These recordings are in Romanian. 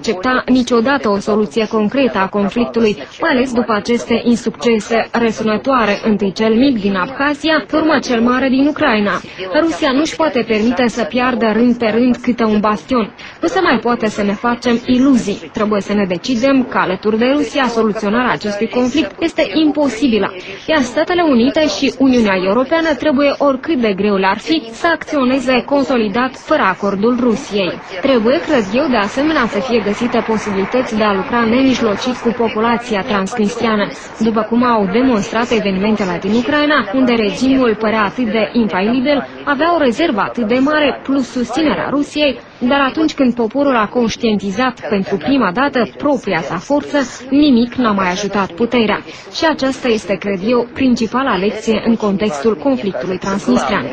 accepta niciodată o soluție concretă a conflictului, mai ales după aceste insuccese răsunătoare, întâi cel mic din Abhazia, pe urmă cel mare din Ucraina. Rusia nu-și poate permite să piardă rând pe rând câte un bastion. Nu se mai poate să ne facem iluzii. Trebuie să ne decidem că alături de Rusia soluționarea acestui conflict este imposibilă, iar Statele Unite și Uniunea Europeană trebuie, oricât de greu le-ar fi, să acționeze consolidat fără acordul Rusiei. Trebuie, cred eu, de asemenea să fie găsite posibilități de a lucra nemijlocit cu populația transnistriană, după cum au demonstrat evenimentele din Ucraina, unde regimul părea atât de infailibil, avea o rezervă atât de mare, plus susținerea Rusiei, dar atunci când poporul a conștientizat pentru prima dată propria sa forță, nimic n-a mai ajutat puterea. Și aceasta este, cred eu, principala lecție în contextul conflictului transnistrean.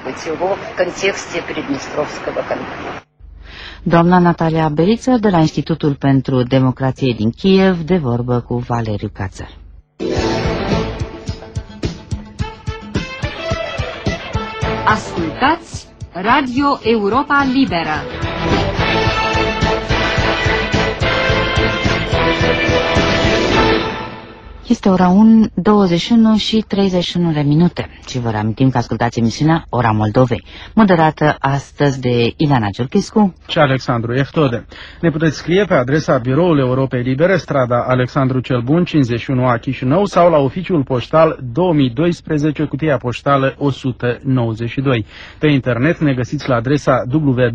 Doamna Natalia Beriță de la Institutul pentru Democrație din Kiev, de vorbă cu Valeriu Cațăr. Ascultați Radio Europa Liberă. Este ora 21 și 31 de minute și vă reamintim că ascultați emisiunea Ora Moldovei, moderată astăzi de Ileana Ciorchescu și Alexandru Eftode. Ne puteți scrie pe adresa Biroul Europei Libere, strada Alexandru cel Bun, 51A Chișinău, sau la oficiul poștal 2012, cutia poștală 192. Pe internet ne găsiți la adresa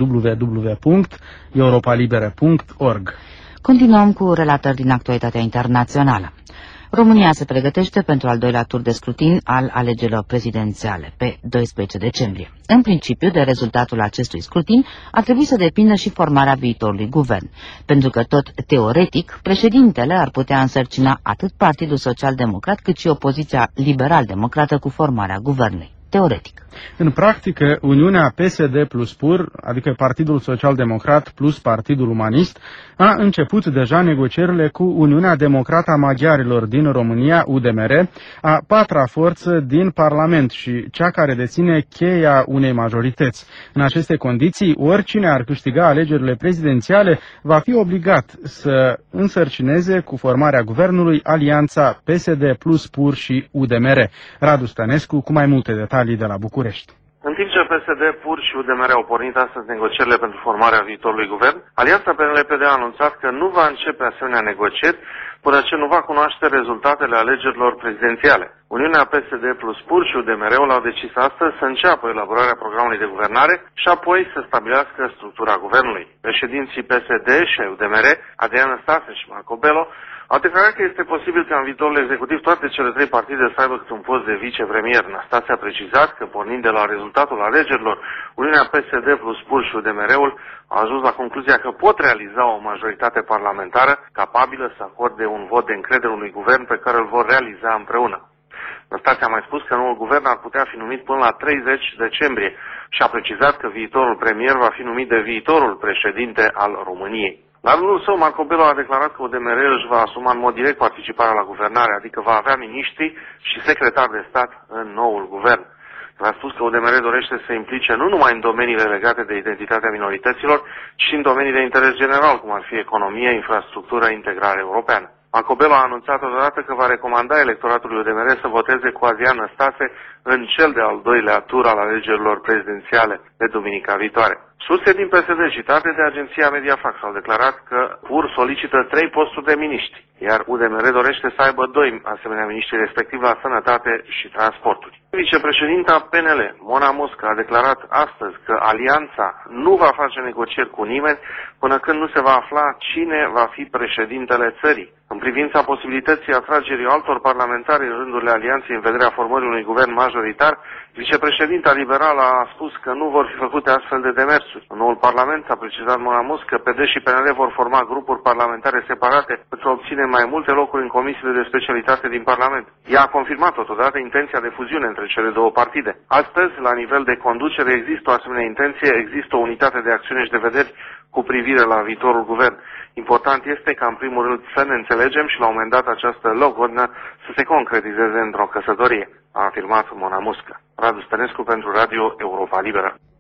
www.europalibere.org. Continuăm cu relatări din actualitatea internațională. România se pregătește pentru al doilea tur de scrutin al alegerilor prezidențiale, pe 12 decembrie. În principiu, de rezultatul acestui scrutin ar trebui să depindă și formarea viitorului guvern, pentru că tot teoretic, președintele ar putea însărcina atât Partidul Social-Democrat cât și opoziția liberal-democrată cu formarea guvernului. Teoretic. În practică, Uniunea PSD plus PUR, adică Partidul Social-Democrat plus Partidul Umanist, a început deja negocierile cu Uniunea Democrată a Maghiarilor din România, UDMR, a patra forță din Parlament și cea care deține cheia unei majorități. În aceste condiții, oricine ar câștiga alegerile prezidențiale va fi obligat să însărcineze cu formarea guvernului alianța PSD plus PUR și UDMR. Radu Stănescu cu mai multe detalii de la București. În timp ce PSD, PUR și UDMR au pornit astăzi negocierile pentru formarea viitorului guvern, Alianța PNL-PD a anunțat că nu va începe asemenea negocieri până ce nu va cunoaște rezultatele alegerilor prezidențiale. Uniunea PSD plus PUR și UDMR-ul au decis astăzi să înceapă elaborarea programului de guvernare și apoi să stabilească structura guvernului. Președinții PSD și UDMR, Adrian Năstase și Marco Bello, au declarat că este posibil ca în viitorul executiv toate cele trei partide să aibă câte un post de vicepremier. Năstase a precizat că, pornind de la rezultatul alegerilor, Uniunea PSD plus PUR și UDMR-ul a ajuns la concluzia că pot realiza o majoritate parlamentară capabilă să acorde un vot de încredere unui guvern pe care îl vor realiza împreună. Năstase a mai spus că noul guvern ar putea fi numit până la 30 decembrie și a precizat că viitorul premier va fi numit de viitorul președinte al României. La rândul său, Marco Bello a declarat că UDMR își va asuma în mod direct participarea la guvernare, adică va avea miniștri și secretari de stat în noul guvern. A spus că UDMR dorește să se implice nu numai în domeniile legate de identitatea minorităților, ci și în domenii de interes general, cum ar fi economie, infrastructură, integrare europeană. Marco Bello a anunțat totodată că va recomanda electoratului UDMR să voteze cu Adrian Năstase în cel de-al doilea tur al alegerilor prezidențiale de duminica viitoare. Surse din PSD citate de agenția Mediafax au declarat că PUR solicită 3 posturi de miniștri, iar UDMR dorește să aibă 2 asemenea miniștri, respectiv la sănătate și transporturi. Vicepreședinta PNL, Mona Musca, a declarat astăzi că alianța nu va face negocieri cu nimeni până când nu se va afla cine va fi președintele țării. În privința posibilității atragerii altor parlamentari în rândurile alianței în vederea formării unui guvern majoritar, vicepreședinta liberală a spus că nu vor fi făcute astfel de demersuri. În noul parlament a precizat Mona Musca că PD și PNL vor forma grupuri parlamentare separate pentru a obține mai multe locuri în comisiile de specialitate din Parlament. Ea a confirmat totodată intenția de fuziune între cele două partide. Astăzi, la nivel de conducere, există o asemenea intenție, există o unitate de acțiune și de vederi cu privire la viitorul guvern. Important este ca, în primul rând, să ne înțelegem și, la un moment dat, această logodnă să se concretizeze într-o căsătorie, a afirmat Mona Musca. Radu Stănescu pentru Radio Europa Liberă.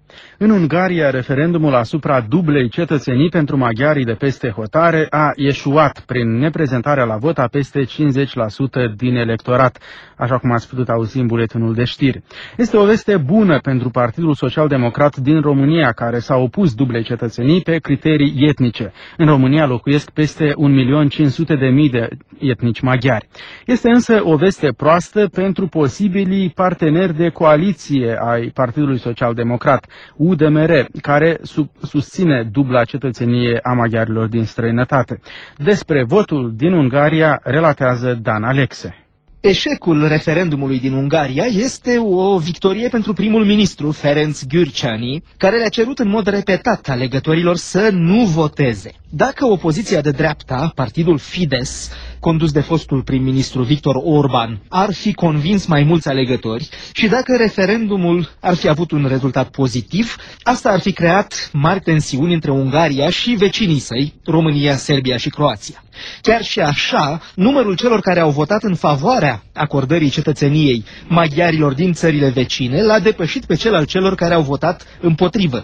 În Ungaria, referendumul asupra dublei cetățenii pentru maghiarii de peste hotare a eșuat prin neprezentarea la vot a peste 50% din electorat, așa cum ați putut auzi în buletinul de știri. Este o veste bună pentru Partidul Social-Democrat din România, care s-a opus dublei cetățenii pe criterii etnice. În România locuiesc peste 1.500.000 de etnici maghiari. Este însă o veste proastă pentru posibilii parteneri de coaliție ai Partidului Social-Democrat, UDMR, care susține dubla cetățenie a maghiarilor din străinătate. Despre votul din Ungaria relatează Dan Alexe. Eșecul referendumului din Ungaria este o victorie pentru primul ministru Ferenc Gyurcsány, care le-a cerut în mod repetat alegătorilor să nu voteze. Dacă opoziția de dreapta, partidul Fidesz, condus de fostul prim-ministru Viktor Orbán, ar fi convins mai mulți alegători și dacă referendumul ar fi avut un rezultat pozitiv, asta ar fi creat mari tensiuni între Ungaria și vecinii săi, România, Serbia și Croația. Chiar și așa, numărul celor care au votat în favoarea acordării cetățeniei maghiarilor din țările vecine l-a depășit pe cel al celor care au votat împotrivă,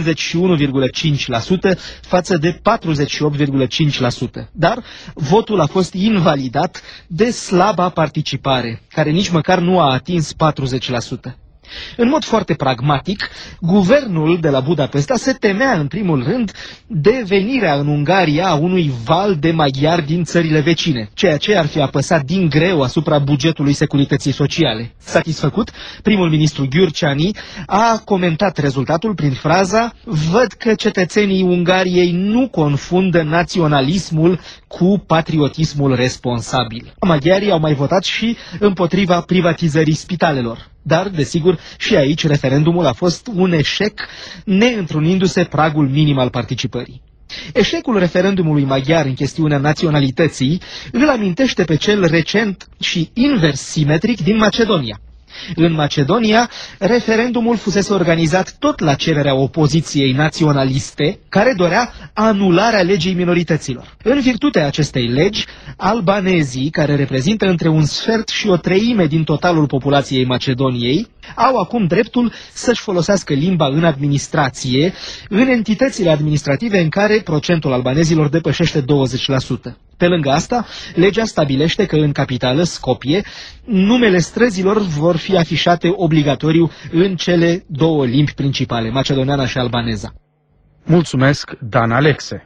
51,5% față de 48,5%. Dar votul a fost invalidat de slaba participare, care nici măcar nu a atins 40%. În mod foarte pragmatic, guvernul de la Budapesta se temea în primul rând de venirea în Ungaria a unui val de maghiari din țările vecine, ceea ce ar fi apăsat din greu asupra bugetului securității sociale. Satisfăcut, primul ministru Gyurcsány a comentat rezultatul prin fraza: "Văd că cetățenii Ungariei nu confundă naționalismul cu patriotismul responsabil." Maghiarii au mai votat și împotriva privatizării spitalelor. Dar, desigur, și aici referendumul a fost un eșec, neîntrunindu-se pragul minim al participării. Eșecul referendumului maghiar în chestiunea naționalității îl amintește pe cel recent și invers simetric din Macedonia. În Macedonia, referendumul fusese organizat tot la cererea opoziției naționaliste, care dorea anularea legii minorităților. În virtutea acestei legi, albanezii, care reprezintă între un sfert și o treime din totalul populației Macedoniei, au acum dreptul să-și folosească limba în administrație, în entitățile administrative în care procentul albanezilor depășește 20%. Pe lângă asta, legea stabilește că în capitală, Skopje, numele străzilor vor fi afișate obligatoriu în cele două limbi principale, macedoneana și albaneza. Mulțumesc, Dan Alexe.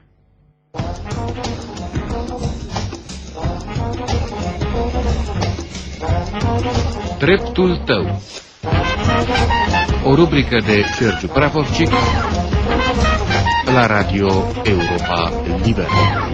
Dreptul tău. O rubrică de Sergiu Pravorcic la Radio Europa Liberă.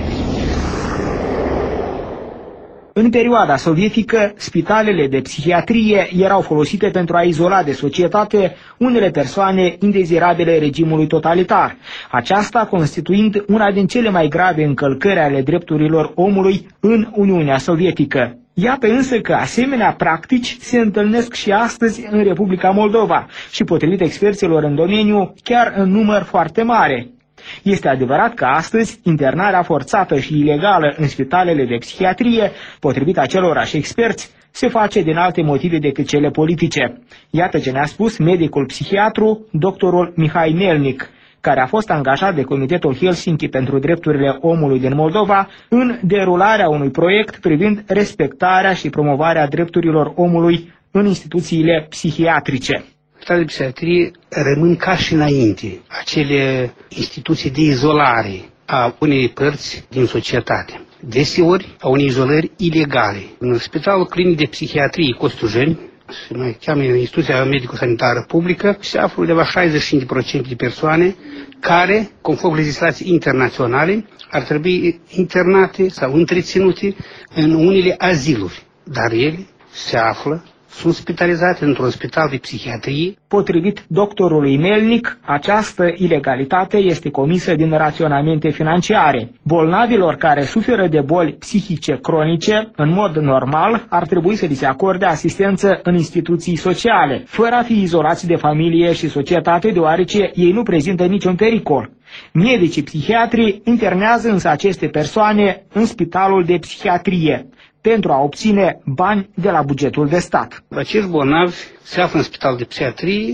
În perioada sovietică, spitalele de psihiatrie erau folosite pentru a izola de societate unele persoane indezirabile regimului totalitar, aceasta constituind una din cele mai grave încălcări ale drepturilor omului în Uniunea Sovietică. Iată însă că asemenea practici se întâlnesc și astăzi în Republica Moldova și, potrivit experților în domeniu, chiar în număr foarte mare. Este adevărat că astăzi internarea forțată și ilegală în spitalele de psihiatrie, potrivit acelorași experți, se face din alte motive decât cele politice. Iată ce ne-a spus medicul psihiatru, doctorul Mihai Melnic, care a fost angajat de Comitetul Helsinki pentru Drepturile Omului din Moldova în derularea unui proiect privind respectarea și promovarea drepturilor omului în instituțiile psihiatrice. Spitalele de psihiatrie rămân ca și înainte, acele instituții de izolare a unei părți din societate. Deseori a unei izolări ilegale. În Spitalul Clinic de Psihiatrie Costujeni, se mai cheamă Instituția Medico-Sanitară Publică, se află undeva 65% de persoane care, conform legislației internaționale, ar trebui internate sau întreținute în unele aziluri. Dar ele se află, sunt spitalizate într-un spital de psihiatrie. Potrivit doctorului Melnic, această ilegalitate este comisă din raționamente financiare. Bolnavilor care suferă de boli psihice cronice, în mod normal, ar trebui să li se acorde asistență în instituții sociale, fără a fi izolați de familie și societate, deoarece ei nu prezintă niciun pericol. Medicii psihiatri internează însă aceste persoane în spitalul de psihiatrie, pentru a obține bani de la bugetul de stat. Acești bolnavi se află în spital de psihiatrie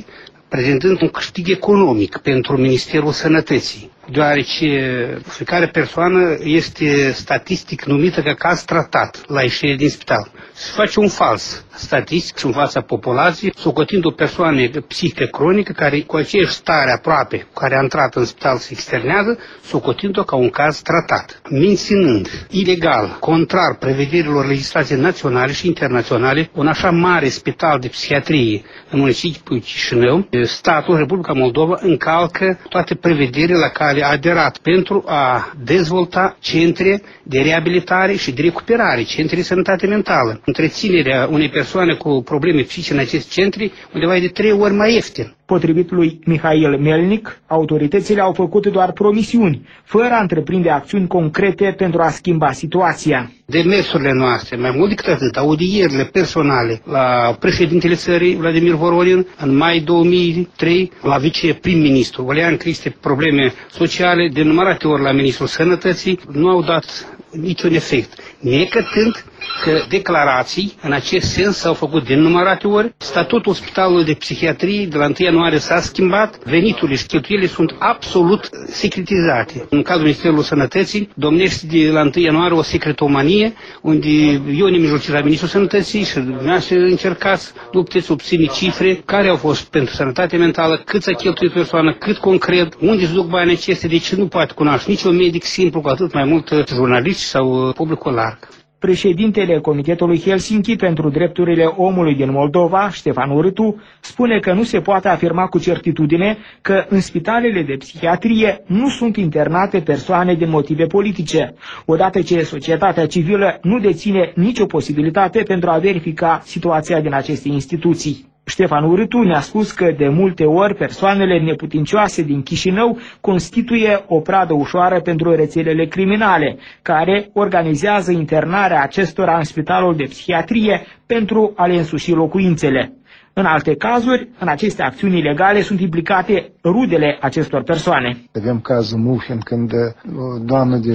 prezentând un câștig economic pentru Ministerul Sănătății, deoarece fiecare persoană este statistic numită ca caz tratat la ieșire din spital. Se face un fals statistic în fața populației, socotind o persoană psihică cronică care cu aceeași stare aproape, care a intrat în spital se externează, socotind-o ca un caz tratat. Menținând ilegal, contrar prevederilor legislației naționale și internaționale, un așa mare spital de psihiatrie în municipiul Chișinău, statul, Republica Moldova, încalcă toate prevederile la care a aderat pentru a dezvolta centre de reabilitare și de recuperare, centre de sănătate mentală. Întreținerea unei persoane cu probleme psihice în acest centre undeva e de 3 ori mai ieftin. Potrivit lui Mihail Melnic, autoritățile au făcut doar promisiuni, fără a întreprinde acțiuni concrete pentru a schimba situația. Demersurile noastre, mai mult decât atât, audierile personale la președintele țării, Vladimir Voronin, în mai 2003, la viceprim-ministru Olean Criste, probleme sociale, de numărate ori la Ministrul Sănătății, nu au dat niciun efect, necătând că declarații în acest sens s-au făcut de numărate ori. Statutul Spitalului de Psihiatrie de la 1 ianuarie s-a schimbat, veniturile și cheltuielile sunt absolut secretizate. În cazul Ministerului Sănătății domnește de la 1 ianuarie o secretomanie, unde eu nemijlocit la Ministrul Sănătății și dumneavoastră încercați, nu puteți obține cifre care au fost pentru sănătate mentală, cât s-a cheltuit persoană, cât concret, unde se duc banii acestea, deci nu poate cunoaște niciun medic simplu, cu atât mai mult jurnaliști sau publicul larg. Președintele Comitetului Helsinki pentru Drepturile Omului din Moldova, Ștefan Urâtu, spune că nu se poate afirma cu certitudine că în spitalele de psihiatrie nu sunt internate persoane din motive politice, odată ce societatea civilă nu deține nicio posibilitate pentru a verifica situația din aceste instituții. Ștefan Urâtu ne-a spus că de multe ori persoanele neputincioase din Chișinău constituie o pradă ușoară pentru rețelele criminale, care organizează internarea acestora în spitalul de psihiatrie pentru a le însuși locuințele. În alte cazuri, în aceste acțiuni ilegale sunt implicate rudele acestor persoane. Avem cazul Muhin, când o doamnă de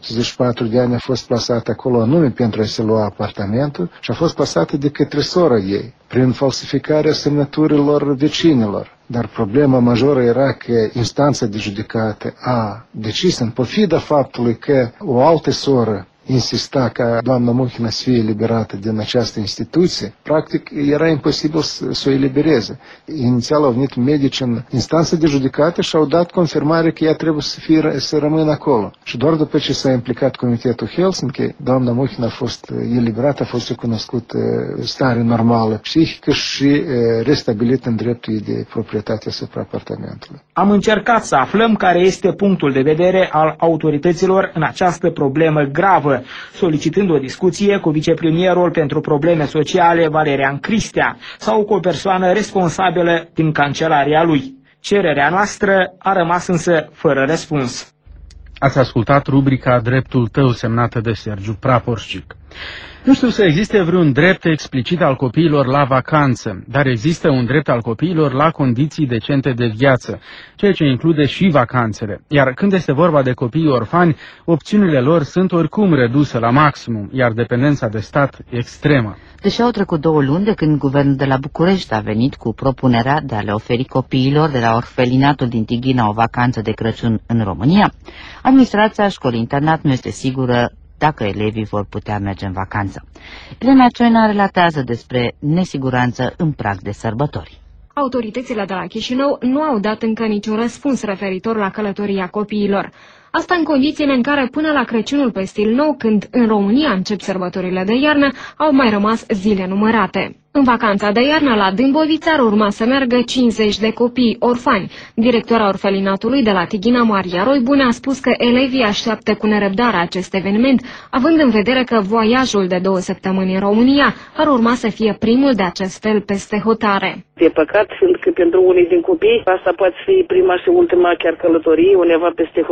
74 de ani a fost plasată acolo anume pentru a se lua apartamentul și a fost plasată de către sora ei, prin falsificarea semnăturilor vecinilor. Dar problema majoră era că instanța de judecată a decis, în pofida faptului că o altă soră insista ca doamna Muhina să fie eliberată din această instituție, practic era imposibil să o elibereze. Inițial au venit medici în instanța de judecată și au dat confirmare că ea trebuie să rămână acolo. Și doar după ce s-a implicat Comitetul Helsinki, doamna Muhina a fost eliberată, a fost recunoscută stare normală psihică și restabilită în dreptul de proprietate asupra apartamentului. Am încercat să aflăm care este punctul de vedere al autorităților în această problemă gravă, solicitând o discuție cu vicepremierul pentru probleme sociale Valerian Cristea sau cu o persoană responsabilă din cancelaria lui. Cererea noastră a rămas însă fără răspuns. Ați ascultat rubrica Dreptul tău, semnată de Sergiu Praporșcic. Nu știu să existe vreun drept explicit al copiilor la vacanță, dar există un drept al copiilor la condiții decente de viață, ceea ce include și vacanțele. Iar când este vorba de copiii orfani, opțiunile lor sunt oricum reduse la maximum, iar dependența de stat extremă. Deși au trecut 2 luni de când guvernul de la București a venit cu propunerea de a le oferi copiilor de la orfelinatul din Tighina o vacanță de Crăciun în România, administrația școlii-internat nu este sigură dacă elevii vor putea merge în vacanță. Elena Cioina relatează despre nesiguranță în prag de sărbători. Autoritățile de la Chișinău nu au dat încă niciun răspuns referitor la călătoria copiilor. Asta în condițiile în care până la Crăciunul pe stil nou, când în România încep sărbătorile de iarnă, au mai rămas zile numărate. În vacanța de iarnă la Dâmbovița ar urma să meargă 50 de copii orfani. Directora orfelinatului de la Tighina, Maria Roibune, a spus că elevii așteaptă cu nerăbdare acest eveniment, având în vedere că voiajul de 2 săptămâni în România ar urma să fie primul de acest fel peste hotare. E păcat, fiindcă pentru unii din copii asta poate fi prima și ultima chiar călătorie undeva peste hotare.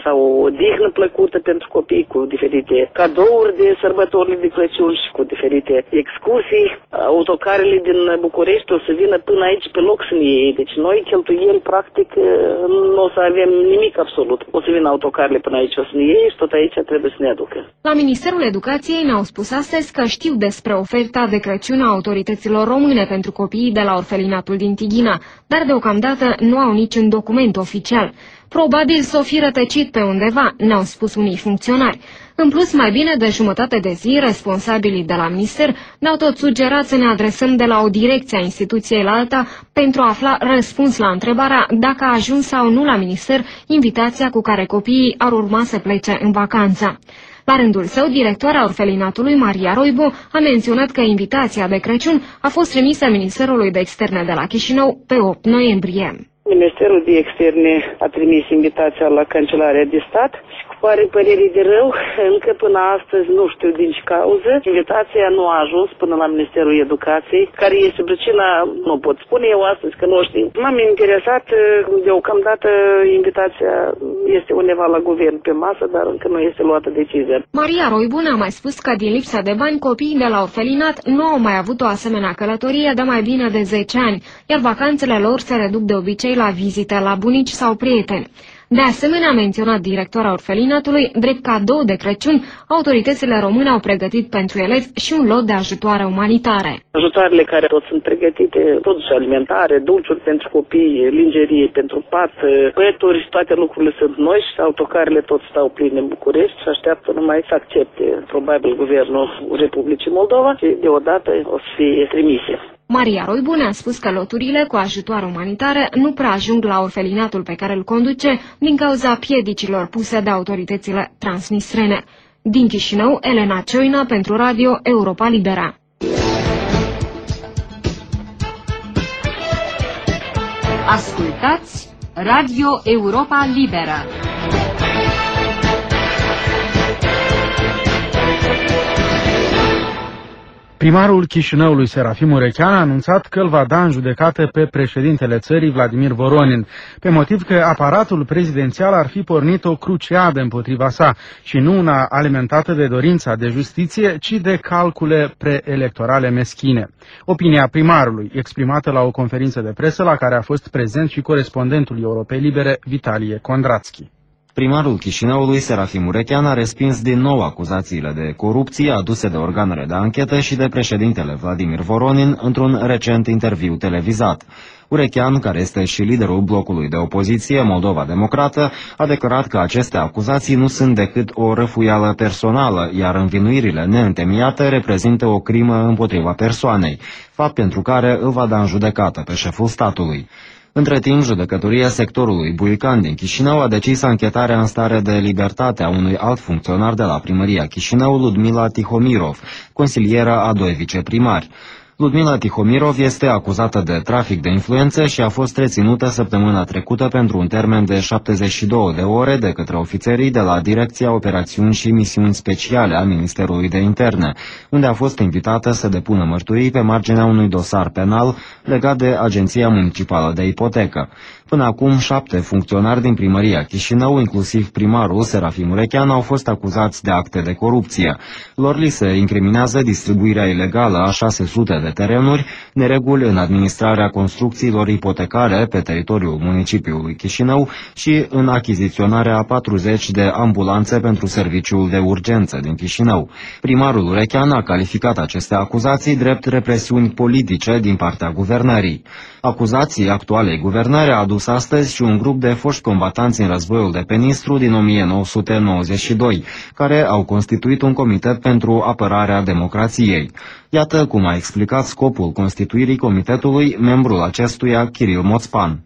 sau o odihnă plăcută pentru copii cu diferite cadouri de sărbătorile de Crăciun și cu diferite excursii. Autocarele din București o să vină până aici pe loc să ne iei. Deci noi cheltuieli, practic, nu o să avem nimic absolut. O să vină autocarele până aici, o să ne iei și tot aici trebuie să ne aducă. La Ministerul Educației ne-au spus astăzi că știu despre oferta de Crăciun a autorităților române pentru copiii de la orfelinatul din Tighina, dar deocamdată nu au niciun document oficial. Probabil s-o fi rătăcit pe undeva, ne-au spus unii funcționari. În plus, mai bine de jumătate de zi, responsabilii de la minister ne-au tot sugerat să ne adresăm de la o direcție a instituției la alta pentru a afla răspuns la întrebarea dacă a ajuns sau nu la minister invitația cu care copiii ar urma să plece în vacanță. La rândul său, directoarea orfelinatului, Maria Roibu, a menționat că invitația de Crăciun a fost trimisă Ministerului de Externe de la Chișinău pe 8 noiembrie. Ministerul de Externe a trimis invitația la Cancelarea de Stat și cu părere de rău, încă până astăzi nu știu din ce cauză, invitația nu a ajuns până la Ministerul Educației, care este pricina, nu pot spune eu astăzi că nu știu. M-am interesat, deocamdată invitația este undeva la guvern pe masă, dar încă nu este luată decizia. Maria Roibu a mai spus că din lipsa de bani, copiii de la orfelinat nu au mai avut o asemenea călătorie de mai bine de 10 ani, iar vacanțele lor se reduc de obicei la vizite la bunici sau prieteni. De asemenea, a menționat directora orfelinatului, drept cadou de Crăciun, autoritățile române au pregătit pentru elevi și un lot de ajutoare umanitare. Ajutoarele care tot sunt pregătite, produse alimentare, dulciuri pentru copii, lingerie pentru pat, pături, toate lucrurile sunt noi și autocarele tot stau pline în București și așteaptă numai să accepte, probabil, Guvernul Republicii Moldova și deodată o să fie trimise. Maria Roibu ne-a spus că loturile cu ajutoare umanitare nu prea ajung la orfelinatul pe care îl conduce din cauza piedicilor puse de autoritățile transnistrene. Din Chișinău, Elena Cioina pentru Radio Europa Libera. Ascultați Radio Europa Liberă. Primarul Chișinăului, Serafim Urechean, a anunțat că îl va da în judecată pe președintele țării, Vladimir Voronin, pe motiv că aparatul prezidențial ar fi pornit o cruciadă împotriva sa și nu una alimentată de dorința de justiție, ci de calcule preelectorale meschine. Opinia primarului, exprimată la o conferință de presă la care a fost prezent și corespondentul Europei Libere, Vitalie Kondrațchi. Primarul Chișinăului, Serafim Urechean, a respins din nou acuzațiile de corupție aduse de organele de anchetă și de președintele Vladimir Voronin într-un recent interviu televizat. Urechean, care este și liderul blocului de opoziție Moldova Democrată, a declarat că aceste acuzații nu sunt decât o răfuială personală, iar învinuirile neîntemeiate reprezintă o crimă împotriva persoanei, fapt pentru care îl va da în judecată pe șeful statului. Între timp, judecătoria sectorului Buican din Chișinău a decis anchetarea în stare de libertate a unui alt funcționar de la primăria Chișinău, Ludmila Tihomirov, consilieră a doi viceprimari. Ludmila Tihomirov este acuzată de trafic de influențe și a fost reținută săptămâna trecută pentru un termen de 72 de ore de către ofițerii de la Direcția Operațiuni și Misiuni Speciale a Ministerului de Interne, unde a fost invitată să depună mărturii pe marginea unui dosar penal legat de Agenția Municipală de Ipotecă. Până acum, 7 funcționari din primăria Chișinău, inclusiv primarul Serafim Urechean, au fost acuzați de acte de corupție. Lor li se incriminează distribuirea ilegală a 600 de terenuri, nereguli în administrarea construcțiilor ipotecare pe teritoriul municipiului Chișinău și în achiziționarea a 40 de ambulanțe pentru serviciul de urgență din Chișinău. Primarul Urechean a calificat aceste acuzații drept represiuni politice din partea guvernării. Acuzații actualei guvernări a adus astăzi și un grup de foști combatanți în războiul de pe Nistru din 1992, care au constituit un comitet pentru apărarea democrației. Iată cum a explicat scopul constituirii comitetului membrul acestuia, Kiril Moțpan.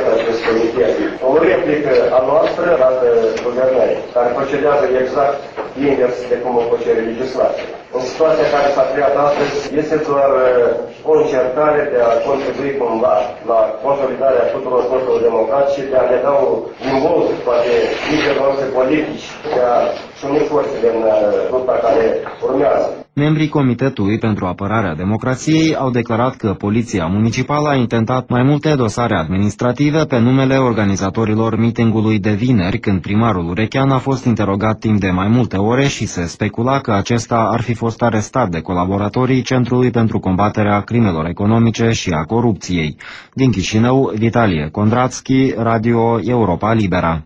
O replică a noastră dată guvernării, care procedează exact invers de cum o cere legislația. În situația care s-a creat astăzi, este doar o încercare de a contribui cumva la consolidarea tuturor forțelor democrate și de a ne da un imbold, poate, liderilor noastre politici, de a suni forțele în lupta care urmează. Membrii Comitetului pentru Apărarea Democrației au declarat că Poliția Municipală a intentat mai multe dosare administrative pe numele organizatorilor mitingului de vineri, când primarul Urechean a fost interogat timp de mai multe ore și se specula că acesta ar fi fost arestat de colaboratorii Centrului pentru Combaterea Crimelor Economice și a Corupției. Din Chișinău, Vitalie Kondrațchi, Radio Europa Libera.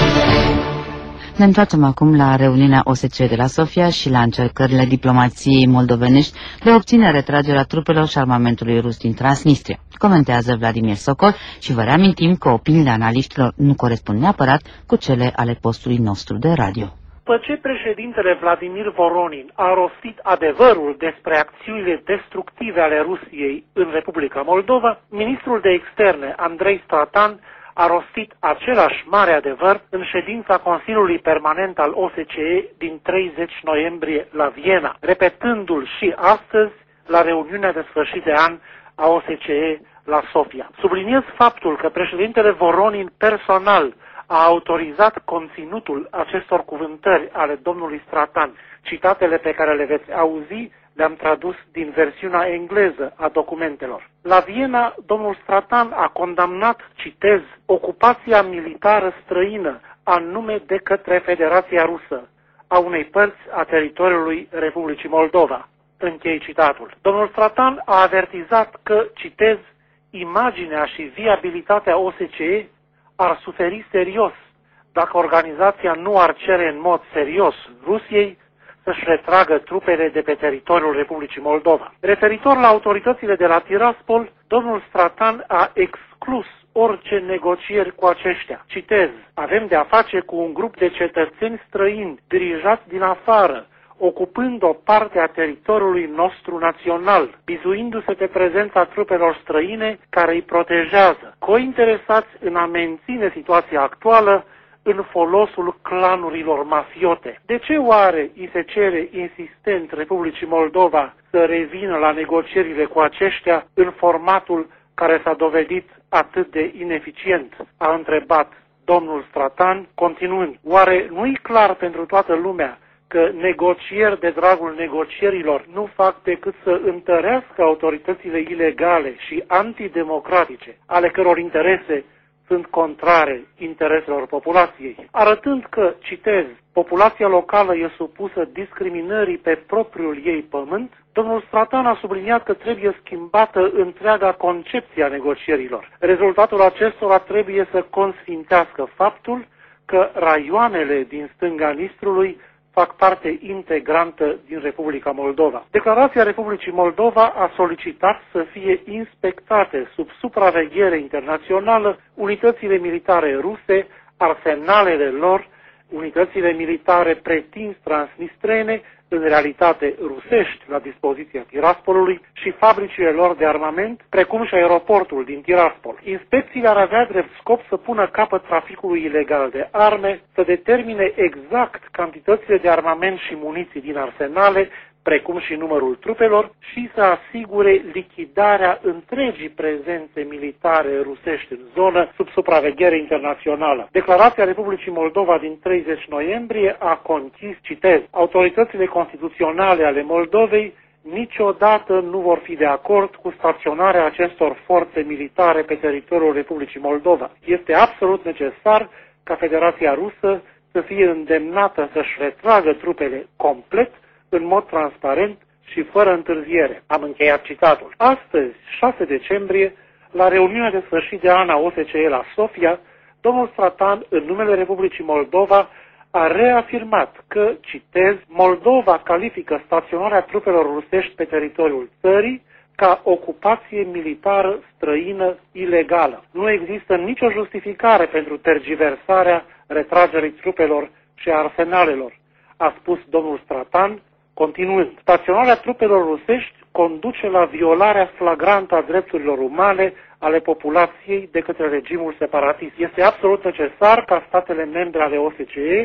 Ne întoarcem acum la reuniunea OSCE de la Sofia și la încercările diplomației moldovenești de a obține retragerea trupelor și armamentului rus din Transnistria. Comentează Vladimir Sokol și vă reamintim că opiniile analiștilor nu corespund neapărat cu cele ale postului nostru de radio. După ce președintele Vladimir Voronin a rostit adevărul despre acțiunile destructive ale Rusiei în Republica Moldova, ministrul de externe Andrei Stratan a rostit același mare adevăr în ședința Consiliului Permanent al OSCE din 30 noiembrie la Viena, repetându-l și astăzi la reuniunea de sfârșit de an a OSCE la Sofia. Subliniez faptul că președintele Voronin personal a autorizat conținutul acestor cuvântări ale domnului Stratan. Citatele pe care le veți auzi le-am tradus din versiunea engleză a documentelor. La Viena, domnul Stratan a condamnat, citez, ocupația militară străină, anume de către Federația Rusă, a unei părți a teritoriului Republicii Moldova. Închei citatul. Domnul Stratan a avertizat că, citez, imaginea și viabilitatea OSCE ar suferi serios dacă organizația nu ar cere în mod serios Rusiei să-și retragă trupele de pe teritoriul Republicii Moldova. Referitor la autoritățile de la Tiraspol, domnul Stratan a exclus orice negocieri cu aceștia. Citez, avem de a face cu un grup de cetățeni străini dirijați din afară, ocupând o parte a teritoriului nostru național, bizuindu-se pe prezența trupelor străine care îi protejează, cointeresați în a menține situația actuală în folosul clanurilor mafiote. De ce oare îi se cere insistent Republicii Moldova să revină la negocierile cu aceștia în formatul care s-a dovedit atât de ineficient? A întrebat domnul Stratan, continuând. Oare nu-i clar pentru toată lumea că negocieri de dragul negocierilor nu fac decât să întărească autoritățile ilegale și antidemocratice, ale căror interese sunt contrare intereselor populației, arătând că, citez, populația locală e supusă discriminării pe propriul ei pământ, domnul Stratan a subliniat că trebuie schimbată întreaga concepție a negocierilor. Rezultatul acestora trebuie să consfințească faptul că raioanele din stânga Nistrului fac parte integrantă din Republica Moldova. Declarația Republicii Moldova a solicitat să fie inspectate sub supraveghere internațională unitățile militare ruse, arsenalele lor, unitățile militare pretins transnistrene, în realitate rusești la dispoziția Tiraspolului, și fabricile lor de armament, precum și aeroportul din Tiraspol. Inspecțiile ar avea drept scop să pună capăt traficului ilegal de arme, să determine exact cantitățile de armament și muniții din arsenale, precum și numărul trupelor, și să asigure lichidarea întregii prezențe militare rusești în zonă sub supraveghere internațională. Declarația Republicii Moldova din 30 noiembrie a conchis, citez, autoritățile constituționale ale Moldovei niciodată nu vor fi de acord cu staționarea acestor forțe militare pe teritoriul Republicii Moldova. Este absolut necesar ca Federația Rusă să fie îndemnată să-și retragă trupele complet, în mod transparent și fără întârziere. Am încheiat citatul. Astăzi, 6 decembrie, la reuniunea de sfârșit de an a OSCE la Sofia, domnul Stratan, în numele Republicii Moldova, a reafirmat că, citez, Moldova califică staționarea trupelor rusești pe teritoriul țării ca ocupație militară străină ilegală. Nu există nicio justificare pentru tergiversarea retragerii trupelor și arsenalelor, a spus domnul Stratan, continuând. Staționarea trupelor rusești conduce la violarea flagrantă a drepturilor umane ale populației de către regimul separatist. Este absolut necesar ca statele membre ale OSCE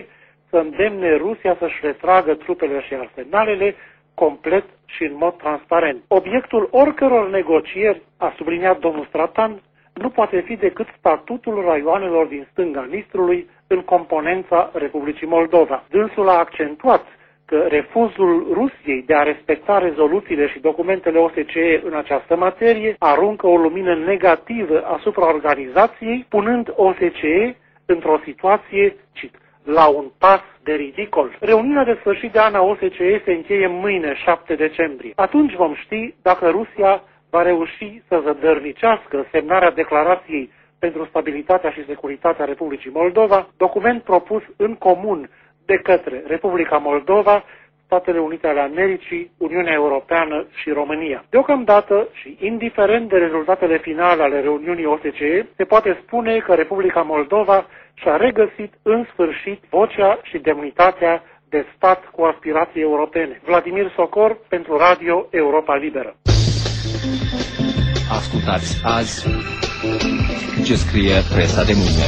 să îndemne Rusia să-și retragă trupele și arsenalele complet și în mod transparent. Obiectul oricăror negocieri, a subliniat domnul Stratan, nu poate fi decât statutul raioanelor din stânga Nistrului în componența Republicii Moldova. Dânsul a accentuat că refuzul Rusiei de a respecta rezoluțiile și documentele OSCE în această materie aruncă o lumină negativă asupra organizației, punând OSCE într-o situație, cit, la un pas de ridicol. Reuniunea de sfârșit de an a OSCE se încheie mâine, 7 decembrie. Atunci vom ști dacă Rusia va reuși să zădărnicească semnarea declarației pentru stabilitatea și securitatea Republicii Moldova, document propus în comun de către Republica Moldova, Statele Unite ale Americii, Uniunea Europeană și România. Deocamdată și indiferent de rezultatele finale ale reuniunii OSCE, se poate spune că Republica Moldova și-a regăsit în sfârșit vocea și demnitatea de stat cu aspirații europene. Vladimir Socor pentru Radio Europa Liberă. Ascultați azi ce scrie presa de mâine.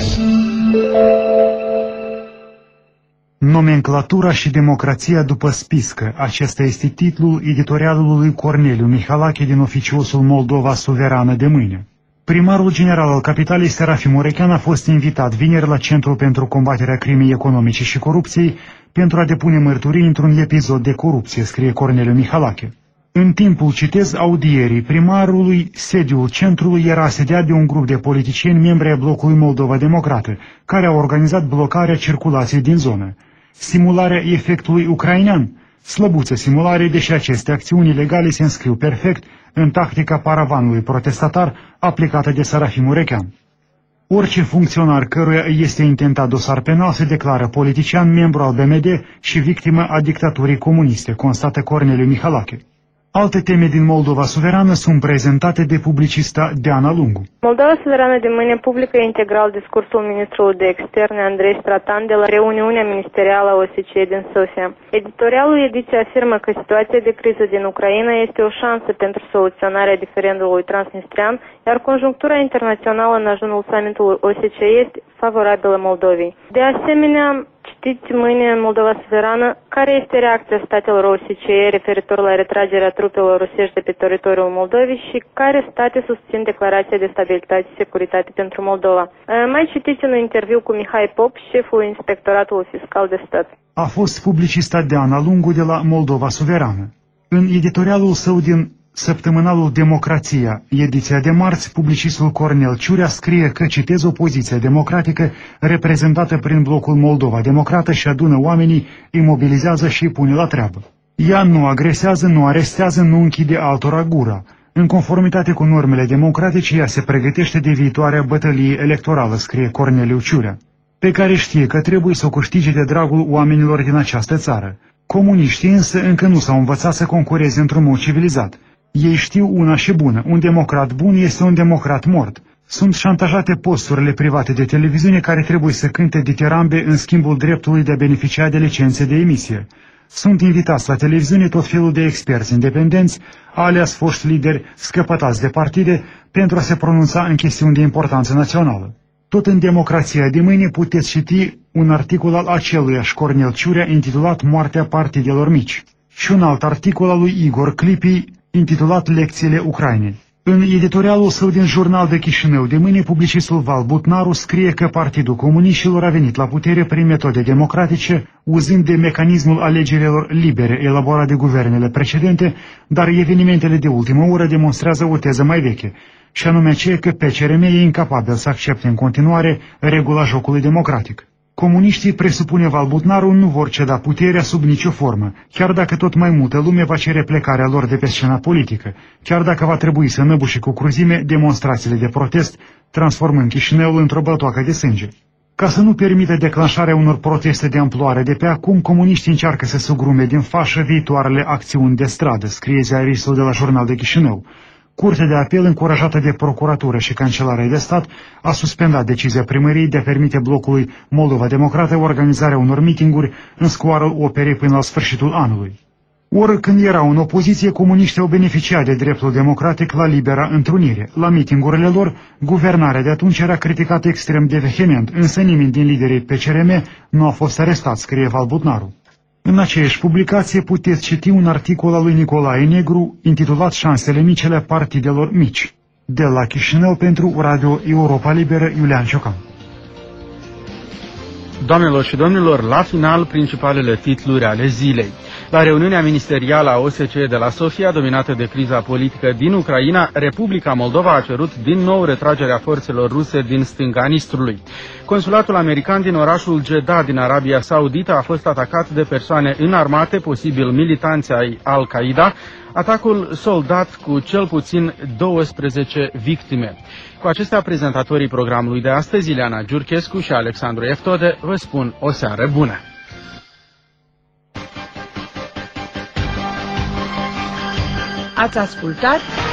Nomenclatura și democrația după spiscă. Acesta este titlul editorialului lui Corneliu Mihalache din oficiosul Moldova Suverană de mâine. Primarul general al capitalei, Serafim Murechean, a fost invitat vineri la Centrul pentru combaterea crimei economice și corupției pentru a depune mărturii într-un episod de corupție, scrie Corneliu Mihalache. În timpul, citez, audierii primarului, sediul centrului era asediat de un grup de politicieni membri ai blocului Moldova Democrată, care au organizat blocarea circulației din zonă. Simularea efectului ucrainean. Slăbuță simulare, deși aceste acțiuni ilegale se înscriu perfect în tactica paravanului protestatar aplicată de Serafim Murechean. Orice funcționar căruia este intentat dosar penal se declară politician, membru al BMD și victimă a dictaturii comuniste, constată Corneliu Mihalache. Alte teme din Moldova Suverană sunt prezentate de publicista Diana Lungu. Moldova Suverană de mâine publică integral discursul ministrului de externe Andrei Stratan de la reuniunea ministerială a OSCE din Sofia. Editorialul ediției afirmă că situația de criză din Ucraina este o șansă pentru soluționarea diferendului transnistrian, iar conjunctura internațională în ajunul summitului OSCE este favorabilă Moldovei. De asemenea, citiți mâine în Moldova Suverană care este reacția statelor OSCE referitor la retragerea trupelor rusești de pe teritoriul Moldovei și care state susțin declarația de stabilitate și securitate pentru Moldova. Mai citiți un interviu cu Mihai Pop, șeful Inspectoratului Fiscal de Stat. A fost publicista Diana Lungu de la Moldova Suverană. În editorialul său din săptămânalul Democrația, ediția de marți, publicistul Cornel Ciurea scrie că, citez, opoziția democratică reprezentată prin blocul Moldova Democrată și adună oamenii, îi mobilizează și îi pune la treabă. Ea nu agresează, nu arestează, nu închide altora gura. În conformitate cu normele democratice, ea se pregătește de viitoarea bătălie electorală, scrie Corneliu Ciurea, pe care știe că trebuie să o câștige de dragul oamenilor din această țară. Comuniștii însă încă nu s-au învățat să concureze într-un mod civilizat. Ei știu una și bună, un democrat bun este un democrat mort. Sunt șantajate posturile private de televiziune care trebuie să cânte ditirambe în schimbul dreptului de a beneficia de licențe de emisie. Sunt invitați la televiziune tot felul de experți independenți, alias foști lideri scăpătați de partide, pentru a se pronunța în chestiuni de importanță națională. Tot în Democrația de mâine puteți citi un articol al aceluiași Cornel Ciurea intitulat Moartea partidelor mici și un alt articol al lui Igor Clipi intitulat Lecțiile Ucrainei. În editorialul său din Jurnal de Chișinău de mâine, publicistul Val Butnaru scrie că Partidul Comuniștilor a venit la putere prin metode democratice, uzând de mecanismul alegerilor libere elaborat de guvernele precedente, dar evenimentele de ultimă oră demonstrează o teză mai veche, și anume aceea că PCRM e incapabil să accepte în continuare regula jocului democratic. Comuniștii, presupune Val Butnaru, nu vor ceda puterea sub nicio formă, chiar dacă tot mai multă lume va cere plecarea lor de pe scena politică, chiar dacă va trebui să năbușe cu cruzime demonstrațiile de protest, transformând Chișinăul într-o băltoacă de sânge. Ca să nu permită declanșarea unor proteste de amploare de pe acum, comuniștii încearcă să sugrume din fașă viitoarele acțiuni de stradă, scrie ziaristul de la Jurnal de Chișinău. Curtea de apel, încurajată de procuratură și Cancelarea de Stat, a suspendat decizia primăriei de a permite blocului Moldova Democrată organizarea unor mitinguri în scoarul operei până la sfârșitul anului. Ori când erau în opoziție, comuniștii au beneficiat de dreptul democratic la libera întrunire. La mitingurile lor, guvernarea de atunci era criticată extrem de vehement, însă nimeni din liderii PCRM nu a fost arestat, scrie Val Butnaru. În aceeași publicație puteți citi un articol al lui Nicolae Negru intitulat Șansele mici ale partidelor mici. De la Chișinău pentru Radio Europa Liberă, Iulian Ciocan. Doamnelor și domnilor, la final, principalele titluri ale zilei. La reuniunea ministerială a OSCE de la Sofia, dominată de criza politică din Ucraina, Republica Moldova a cerut din nou retragerea forțelor ruse din stânga Nistrului. Consulatul american din orașul Jeddah din Arabia Saudită a fost atacat de persoane înarmate, posibil militanți ai Al-Qaeda, atacul soldat cu cel puțin 12 victime. Cu acestea, prezentatorii programului de astăzi, Ileana Giurchescu și Alexandru Eftode, vă spun o seară bună! Ați ascultat